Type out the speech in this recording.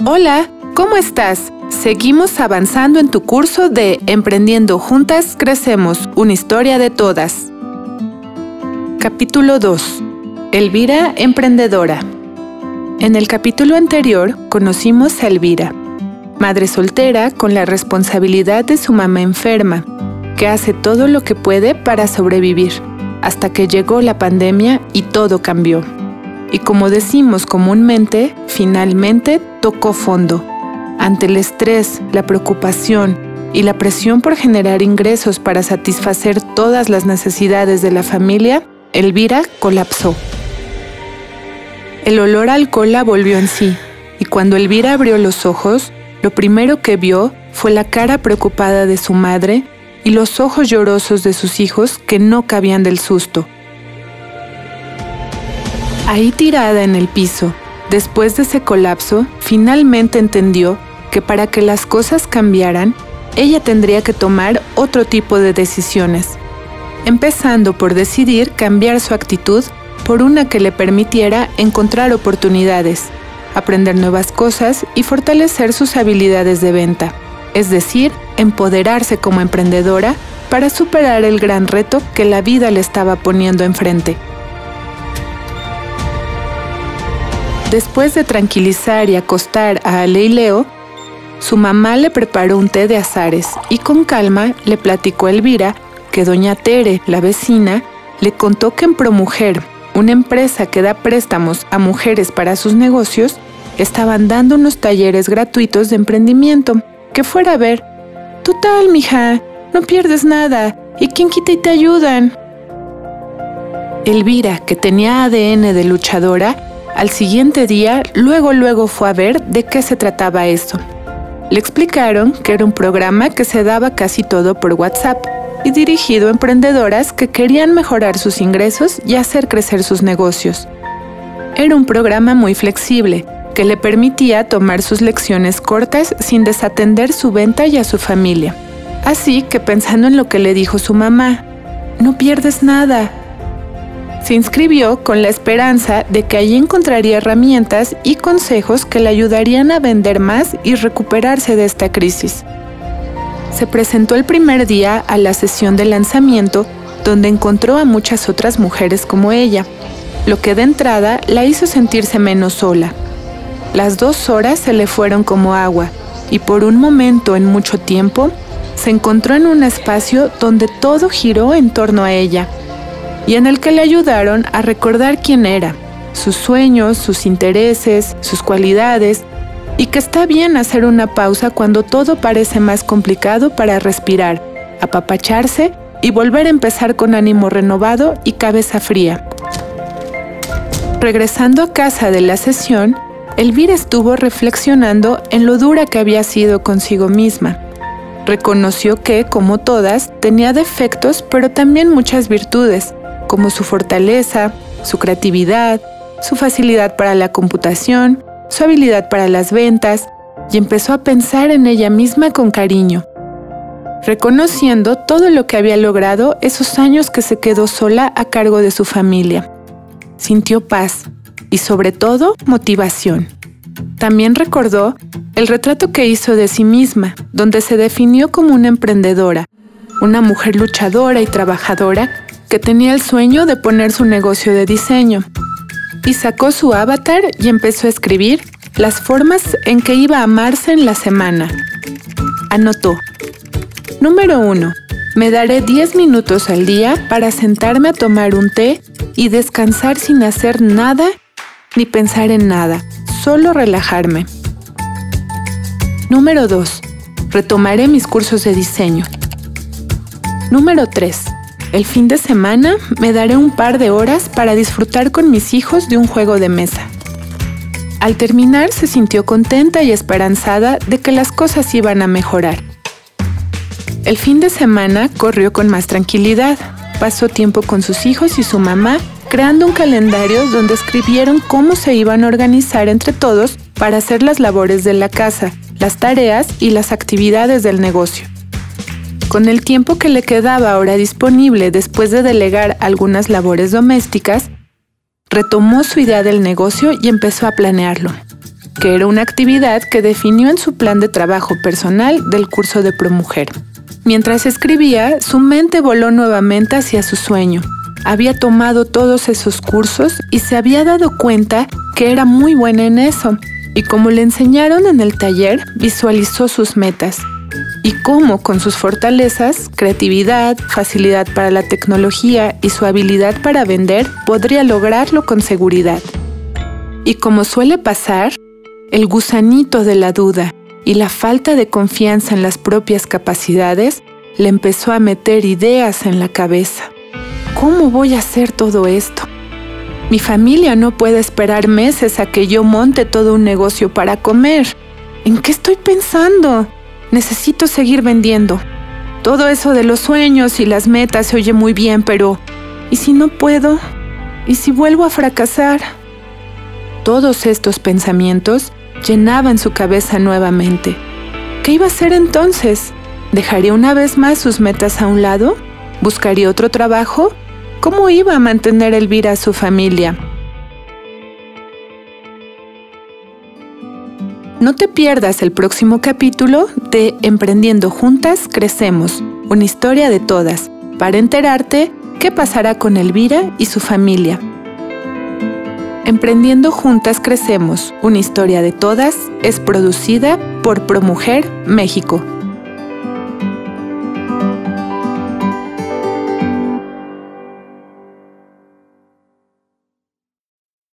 Hola, ¿cómo estás? Seguimos avanzando en tu curso de Emprendiendo Juntas Crecemos, una historia de todas. Capítulo 2. Elvira, emprendedora. En el capítulo anterior conocimos a Elvira, madre soltera con la responsabilidad de su mamá enferma, que hace todo lo que puede para sobrevivir, hasta que llegó la pandemia y todo cambió. Y como decimos comúnmente, finalmente tocó fondo. Ante el estrés, la preocupación y la presión por generar ingresos para satisfacer todas las necesidades de la familia, Elvira colapsó. El olor a alcohol la volvió en sí, y cuando Elvira abrió los ojos, lo primero que vio fue la cara preocupada de su madre y los ojos llorosos de sus hijos que no cabían del susto. Ahí tirada en el piso, después de ese colapso, finalmente entendió que para que las cosas cambiaran, ella tendría que tomar otro tipo de decisiones, empezando por decidir cambiar su actitud por una que le permitiera encontrar oportunidades, aprender nuevas cosas y fortalecer sus habilidades de venta, es decir, empoderarse como emprendedora para superar el gran reto que la vida le estaba poniendo enfrente. Después de tranquilizar y acostar a Ale y Leo, su mamá le preparó un té de azares y con calma le platicó a Elvira que doña Tere, la vecina, le contó que en ProMujer, una empresa que da préstamos a mujeres para sus negocios, estaban dando unos talleres gratuitos de emprendimiento, que fuera a ver. Total, mija, no pierdes nada, y quién quita y te ayudan. Elvira, que tenía ADN de luchadora, al siguiente día, luego fue a ver de qué se trataba eso. Le explicaron que era un programa que se daba casi todo por WhatsApp y dirigido a emprendedoras que querían mejorar sus ingresos y hacer crecer sus negocios. Era un programa muy flexible, que le permitía tomar sus lecciones cortas sin desatender su venta y a su familia. Así que pensando en lo que le dijo su mamá, no pierdes nada. Se inscribió con la esperanza de que allí encontraría herramientas y consejos que le ayudarían a vender más y recuperarse de esta crisis. Se presentó el primer día a la sesión de lanzamiento, donde encontró a muchas otras mujeres como ella, lo que de entrada la hizo sentirse menos sola. Las 2 horas se le fueron como agua, y por un momento en mucho tiempo, se encontró en un espacio donde todo giró en torno a ella, y en el que le ayudaron a recordar quién era, sus sueños, sus intereses, sus cualidades, y que está bien hacer una pausa cuando todo parece más complicado para respirar, apapacharse y volver a empezar con ánimo renovado y cabeza fría. Regresando a casa de la sesión, Elvira estuvo reflexionando en lo dura que había sido consigo misma. Reconoció que, como todas, tenía defectos, pero también muchas virtudes, como su fortaleza, su creatividad, su facilidad para la computación, su habilidad para las ventas, y empezó a pensar en ella misma con cariño, reconociendo todo lo que había logrado esos años que se quedó sola a cargo de su familia. Sintió paz y, sobre todo, motivación. También recordó el retrato que hizo de sí misma, donde se definió como una emprendedora, una mujer luchadora y trabajadora que tenía el sueño de poner su negocio de diseño, y sacó su avatar y empezó a escribir las formas en que iba a amarse en la semana. Anotó: Número 1. Me daré 10 minutos al día para sentarme a tomar un té y descansar sin hacer nada ni pensar en nada, solo relajarme. Número 2. Retomaré mis cursos de diseño. Número 3. El fin de semana me daré un par de horas para disfrutar con mis hijos de un juego de mesa. Al terminar se sintió contenta y esperanzada de que las cosas iban a mejorar. El fin de semana corrió con más tranquilidad. Pasó tiempo con sus hijos y su mamá, creando un calendario donde escribieron cómo se iban a organizar entre todos para hacer las labores de la casa, las tareas y las actividades del negocio. Con el tiempo que le quedaba ahora disponible después de delegar algunas labores domésticas, retomó su idea del negocio y empezó a planearlo. que era una actividad que definió en su plan de trabajo personal del curso de ProMujer. Mientras escribía, su mente voló nuevamente hacia su sueño. Había tomado todos esos cursos y se había dado cuenta que era muy buena en eso. Y como le enseñaron en el taller, visualizó sus metas. Y cómo, con sus fortalezas, creatividad, facilidad para la tecnología y su habilidad para vender, podría lograrlo con seguridad. Y como suele pasar, el gusanito de la duda y la falta de confianza en las propias capacidades le empezó a meter ideas en la cabeza. ¿Cómo voy a hacer todo esto? Mi familia no puede esperar meses a que yo monte todo un negocio para comer. ¿En qué estoy pensando? Necesito seguir vendiendo. Todo eso de los sueños y las metas se oye muy bien, pero ¿y si no puedo? ¿Y si vuelvo a fracasar? Todos estos pensamientos llenaban su cabeza nuevamente. ¿Qué iba a hacer entonces? ¿Dejaría una vez más sus metas a un lado? ¿Buscaría otro trabajo? ¿Cómo iba a mantener Elvira a su familia? No te pierdas el próximo capítulo de Emprendiendo Juntas Crecemos, una historia de todas, para enterarte qué pasará con Elvira y su familia. Emprendiendo Juntas Crecemos, una historia de todas, es producida por ProMujer México.